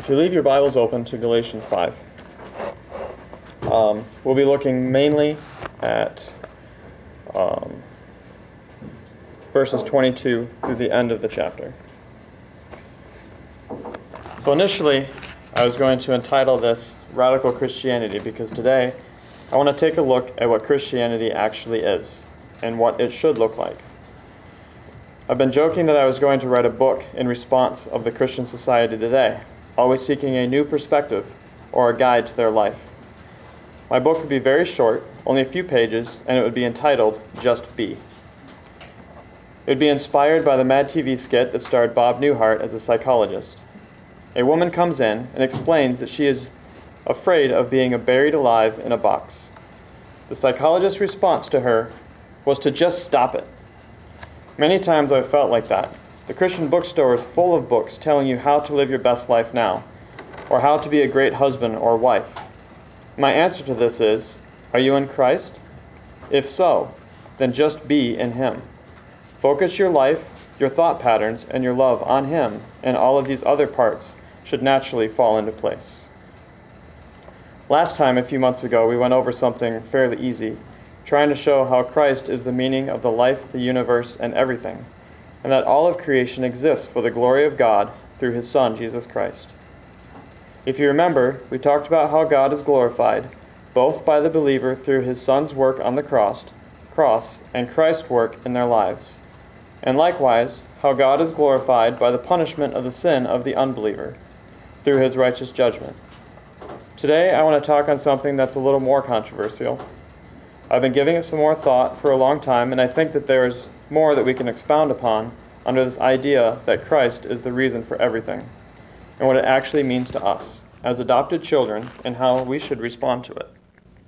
If you leave your Bibles open to Galatians 5, we'll be looking mainly at verses 22 through the end of the chapter. So initially, I was going to entitle this Radical Christianity because today I want to take a look at what Christianity actually is and what it should look like. I've been joking that I was going to write a book in response of the Christian society today, always seeking a new perspective or a guide to their life. My book would be very short, only a few pages, and it would be entitled Just Be. It would be inspired by the Mad TV skit that starred Bob Newhart as a psychologist. A woman comes in and explains that she is afraid of being buried alive in a box. The psychologist's response to her was to just stop it. Many times I've felt like that. The Christian bookstore is full of books telling you how to live your best life now, or how to be a great husband or wife. My answer to this is, are you in Christ? If so, then just be in Him. Focus your life, your thought patterns, and your love on Him, and all of these other parts should naturally fall into place. Last time, a few months ago, we went over something fairly easy, trying to show how Christ is the meaning of the life, the universe, and everything, and that all of creation exists for the glory of God through His Son, Jesus Christ. If you remember, we talked about how God is glorified both by the believer through His Son's work on the cross and Christ's work in their lives, and likewise how God is glorified by the punishment of the sin of the unbeliever through His righteous judgment. Today I want to talk on something that's a little more controversial. I've been giving it some more thought for a long time, and I think that there is more that we can expound upon under this idea that Christ is the reason for everything, and what it actually means to us as adopted children and how we should respond to it.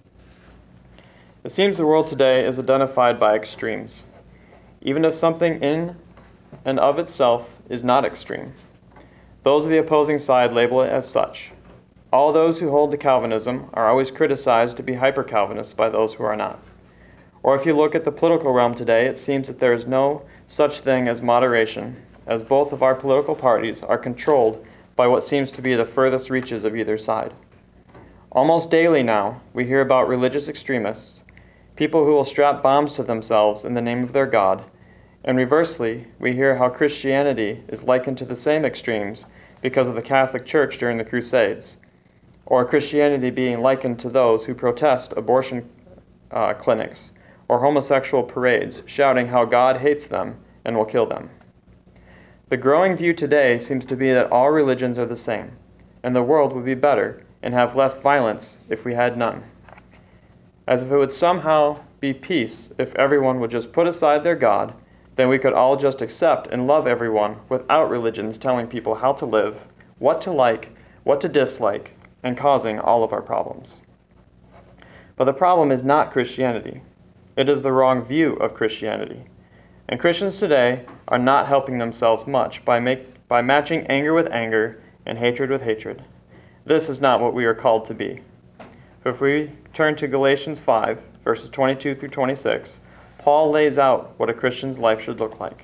It seems the world today is identified by extremes, even if something in and of itself is not extreme. Those of the opposing side label it as such. All those who hold to Calvinism are always criticized to be hyper-Calvinists by those who are not. Or if you look at the political realm today, it seems that there is no such thing as moderation, as both of our political parties are controlled by what seems to be the furthest reaches of either side. Almost daily now, we hear about religious extremists, people who will strap bombs to themselves in the name of their God, and reversely, we hear how Christianity is likened to the same extremes because of the Catholic Church during the Crusades, or Christianity being likened to those who protest abortion clinics or homosexual parades, shouting how God hates them and will kill them. The growing view today seems to be that all religions are the same, and the world would be better and have less violence if we had none. As if it would somehow be peace if everyone would just put aside their God, then we could all just accept and love everyone without religions telling people how to live, what to like, what to dislike, and causing all of our problems. But the problem is not Christianity. It is the wrong view of Christianity. And Christians today are not helping themselves much by matching anger with anger and hatred with hatred. This is not what we are called to be. If we turn to Galatians 5, verses 22 through 26, Paul lays out what a Christian's life should look like.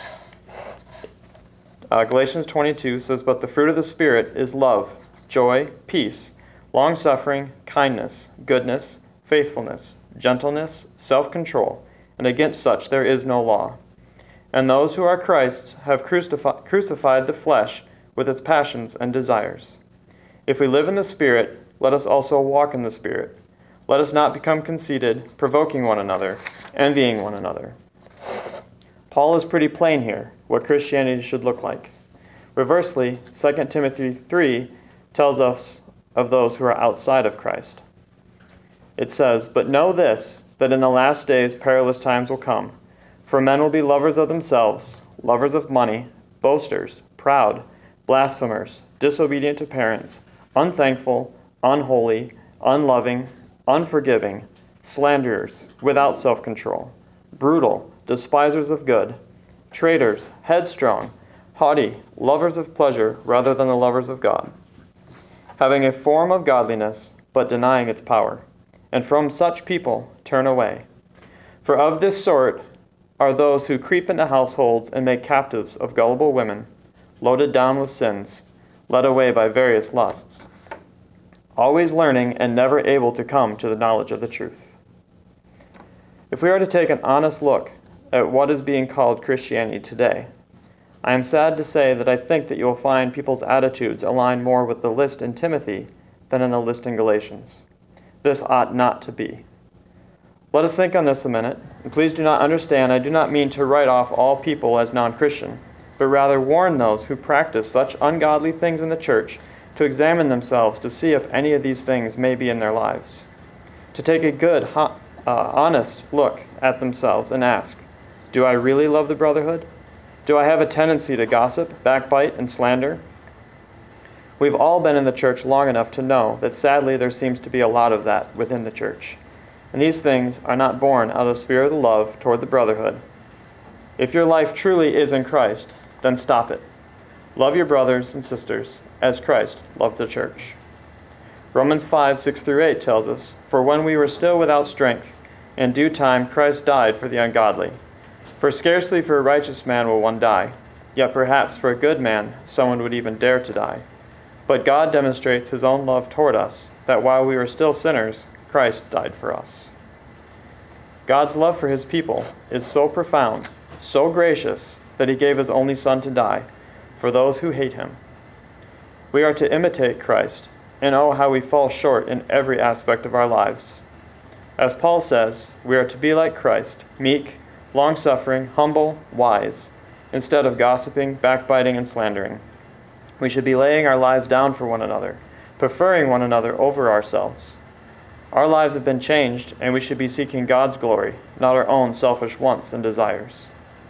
Galatians 22 says, "But the fruit of the Spirit is love, joy, peace, long-suffering, kindness, goodness, faithfulness, gentleness, self-control, and against such there is no law. And those who are Christ's have crucified the flesh with its passions and desires. If we live in the Spirit, let us also walk in the Spirit. Let us not become conceited, provoking one another, envying one another." Paul is pretty plain here, what Christianity should look like. Reversely, 2 Timothy 3 tells us of those who are outside of Christ. It says, "But know this, that in the last days perilous times will come. For men will be lovers of themselves, lovers of money, boasters, proud, blasphemers, disobedient to parents, unthankful, unholy, unloving, unforgiving, slanderers, without self-control, brutal, despisers of good, traitors, headstrong, haughty, lovers of pleasure rather than the lovers of God, having a form of godliness, but denying its power. And from such people turn away. For of this sort are those who creep into households and make captives of gullible women, loaded down with sins, led away by various lusts, always learning and never able to come to the knowledge of the truth. If we are to take an honest look at what is being called Christianity today, I am sad to say that I think that you will find people's attitudes align more with the list in Timothy than in the list in Galatians. This ought not to be. Let us think on this a minute, and please do not understand, I do not mean to write off all people as non-Christian, but rather warn those who practice such ungodly things in the church to examine themselves to see if any of these things may be in their lives. To take a good, honest look at themselves and ask, do I really love the brotherhood? Do I have a tendency to gossip, backbite, and slander? We've all been in the church long enough to know that sadly there seems to be a lot of that within the church. And these things are not born out of the spirit of love toward the brotherhood. If your life truly is in Christ, then stop it. Love your brothers and sisters as Christ loved the church. Romans 5:6-8 tells us, "For when we were still without strength, in due time Christ died for the ungodly. For scarcely for a righteous man will one die, yet perhaps for a good man someone would even dare to die. But God demonstrates his own love toward us, that while we were still sinners, Christ died for us." God's love for his people is so profound, so gracious, that he gave his only Son to die for those who hate him. We are to imitate Christ, and oh, how we fall short in every aspect of our lives. As Paul says, we are to be like Christ, meek, long-suffering, humble, wise, instead of gossiping, backbiting, and slandering. We should be laying our lives down for one another, preferring one another over ourselves. Our lives have been changed, and we should be seeking God's glory, not our own selfish wants and desires.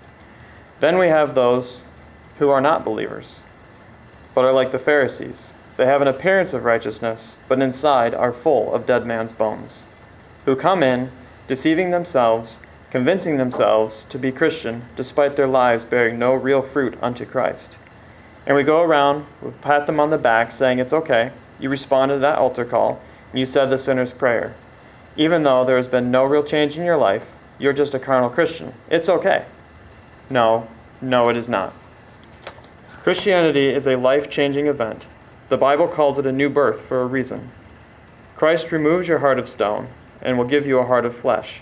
Then we have those who are not believers, but are like the Pharisees. They have an appearance of righteousness, but inside are full of dead man's bones, who come in, deceiving themselves, convincing themselves to be Christian, despite their lives bearing no real fruit unto Christ. And we go around, we pat them on the back, saying, it's okay, you responded to that altar call, and you said the sinner's prayer. Even though there has been no real change in your life, you're just a carnal Christian. It's okay. No, it is not. Christianity is a life-changing event. The Bible calls it a new birth for a reason. Christ removes your heart of stone and will give you a heart of flesh.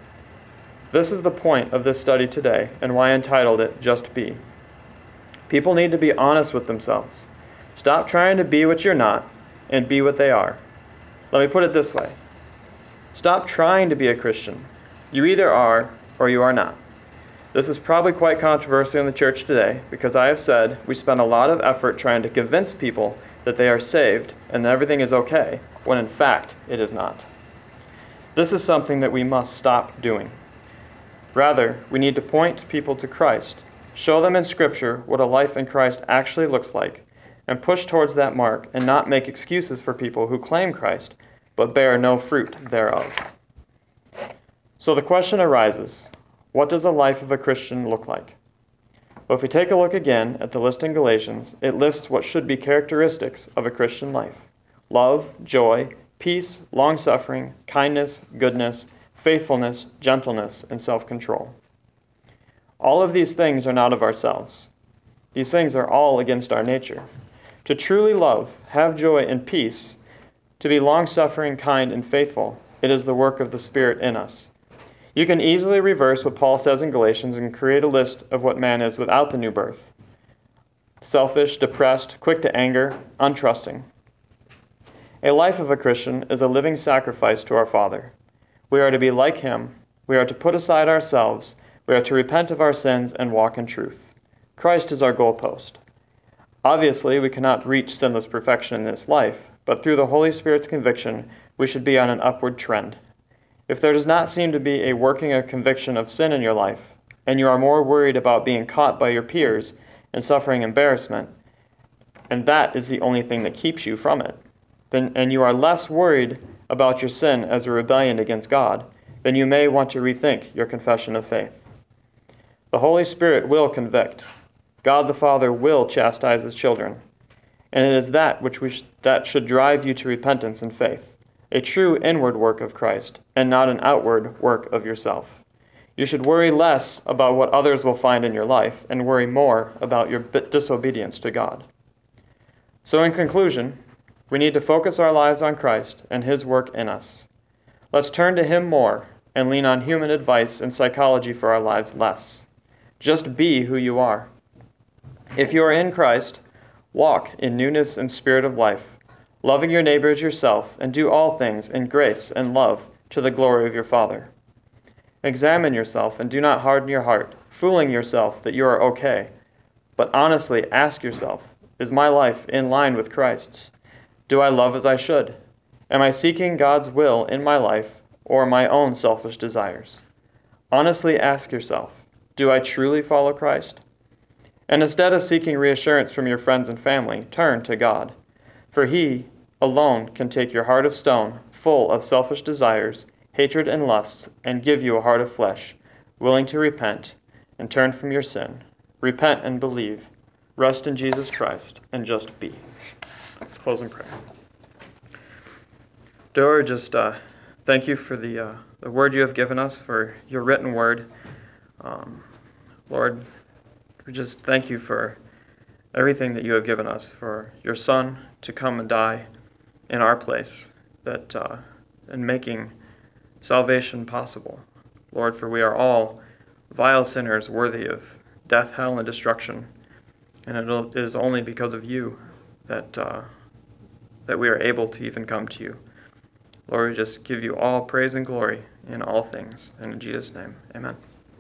This is the point of this study today, and why I entitled it, Just Be. People need to be honest with themselves. Stop trying to be what you're not, and be what they are. Let me put it this way. Stop trying to be a Christian. You either are, or you are not. This is probably quite controversial in the church today, because I have said we spend a lot of effort trying to convince people that they are saved and that everything is okay, when in fact it is not. This is something that we must stop doing. Rather, we need to point people to Christ, show them in Scripture what a life in Christ actually looks like, and push towards that mark and not make excuses for people who claim Christ but bear no fruit thereof. So the question arises, what does the life of a Christian look like? Well, if we take a look again at the list in Galatians, it lists what should be characteristics of a Christian life: love, joy, peace, long-suffering, kindness, goodness, faithfulness, gentleness, and self-control. All of these things are not of ourselves. These things are all against our nature. To truly love, have joy and peace, to be long-suffering, kind, and faithful, it is the work of the Spirit in us. You can easily reverse what Paul says in Galatians and create a list of what man is without the new birth: selfish, depressed, quick to anger, untrusting. A life of a Christian is a living sacrifice to our Father. We are to be like him. We are to put aside ourselves. We are to repent of our sins and walk in truth. Christ is our goalpost. Obviously, we cannot reach sinless perfection in this life, but through the Holy Spirit's conviction, we should be on an upward trend. If there does not seem to be a working of conviction of sin in your life, and you are more worried about being caught by your peers and suffering embarrassment, and that is the only thing that keeps you from it, and you are less worried about your sin as a rebellion against God, then you may want to rethink your confession of faith. The Holy Spirit will convict. God the Father will chastise his children. And it is that that should drive you to repentance and faith, a true inward work of Christ, and not an outward work of yourself. You should worry less about what others will find in your life, and worry more about your disobedience to God. So in conclusion, we need to focus our lives on Christ and His work in us. Let's turn to Him more and lean on human advice and psychology for our lives less. Just be who you are. If you are in Christ, walk in newness and spirit of life, loving your neighbor as yourself, and do all things in grace and love to the glory of your Father. Examine yourself and do not harden your heart, fooling yourself that you are okay. But honestly ask yourself, is my life in line with Christ's? Do I love as I should? Am I seeking God's will in my life or my own selfish desires? Honestly ask yourself, do I truly follow Christ? And instead of seeking reassurance from your friends and family, turn to God. For He alone can take your heart of stone, full of selfish desires, hatred, and lusts, and give you a heart of flesh, willing to repent and turn from your sin. Repent and believe. Rest in Jesus Christ, and just be. Let's close in prayer. Dear, just thank you for the word you have given us, for your written word. Lord, we just thank you for everything that you have given us, for your Son to come and die in our place, that in making salvation possible. Lord, for we are all vile sinners worthy of death, hell, and destruction, and it is only because of you that we are able to even come to you. Lord, we just give you all praise and glory in all things. And in Jesus' name, amen.